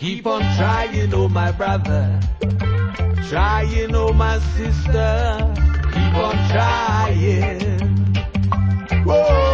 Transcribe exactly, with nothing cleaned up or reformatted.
Keep on trying, oh my brother. Trying, oh my sister. Keep on trying. Whoa.